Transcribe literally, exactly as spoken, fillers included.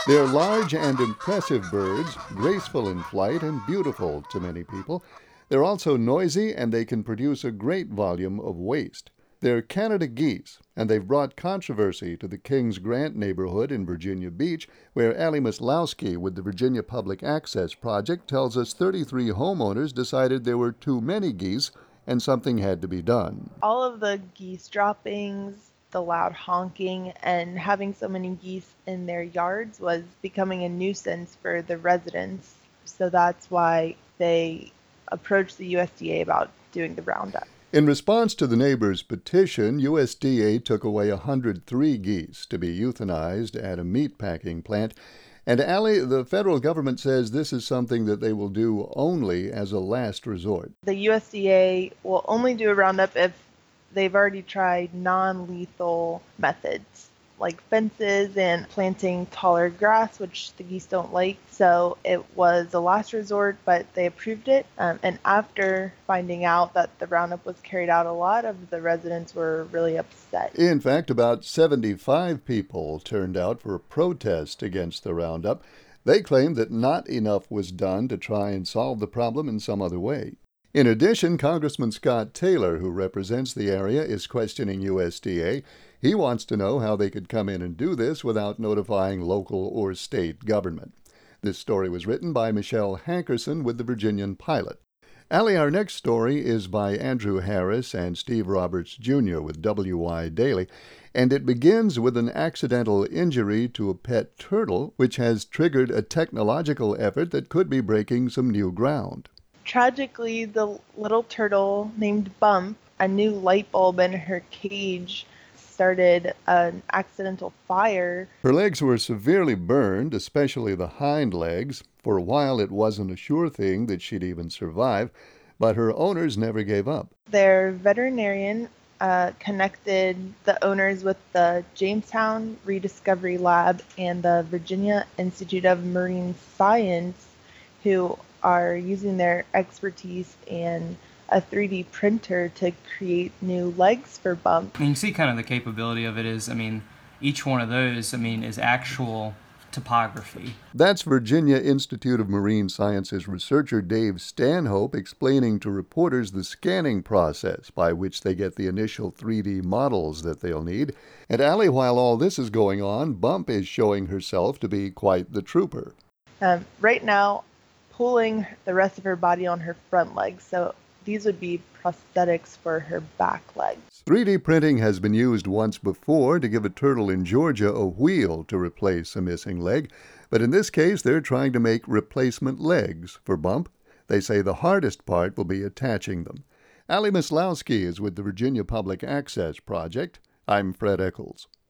They're large and impressive birds, graceful in flight and beautiful to many people. They're also noisy and they can produce a great volume of waste. They're Canada geese, and they've brought controversy to the Kings Grant neighborhood in Virginia Beach, where Ali Maslowski with the Virginia Public Access Project tells us thirty-three homeowners decided there were too many geese and something had to be done. All of the geese droppings, the loud honking, and having so many geese in their yards was becoming a nuisance for the residents. So that's why they approached the U S D A about doing the roundup. In response to the neighbors' petition, U S D A took away one hundred three geese to be euthanized at a meatpacking plant. And Ali, the federal government says this is something that they will do only as a last resort. The U S D A will only do a roundup if they've already tried non-lethal methods like fences and planting taller grass, which the geese don't like. So it was a last resort, but they approved it. Um, and after finding out that the roundup was carried out, a lot of the residents were really upset. In fact, about seventy-five people turned out for a protest against the roundup. They claimed that not enough was done to try and solve the problem in some other way. In addition, Congressman Scott Taylor, who represents the area, is questioning U S D A. He wants to know how they could come in and do this without notifying local or state government. This story was written by Michelle Hankerson with the Virginian Pilot. Ali, our next story is by Andrew Harris and Steve Roberts, Junior with W Y Daily, and it begins with an accidental injury to a pet turtle, which has triggered a technological effort that could be breaking some new ground. Tragically, the little turtle named Bump, a new light bulb in her cage, started an accidental fire. Her legs were severely burned, especially the hind legs. For a while, it wasn't a sure thing that she'd even survive, but her owners never gave up. Their veterinarian uh, connected the owners with the Jamestown Rediscovery Lab and the Virginia Institute of Marine Science, who are using their expertise and a three D printer to create new legs for Bump. And you can see kind of the capability of it is, I mean, each one of those, I mean, is actual topography. That's Virginia Institute of Marine Sciences researcher Dave Stanhope explaining to reporters the scanning process by which they get the initial three D models that they'll need. And Ali, while all this is going on, Bump is showing herself to be quite the trooper. Um, right now, pulling the rest of her body on her front legs, so these would be prosthetics for her back legs. three D printing has been used once before to give a turtle in Georgia a wheel to replace a missing leg, but in this case they're trying to make replacement legs for Bump. They say the hardest part will be attaching them. Ali Maslowski is with the Virginia Public Access Project. I'm Fred Eccles.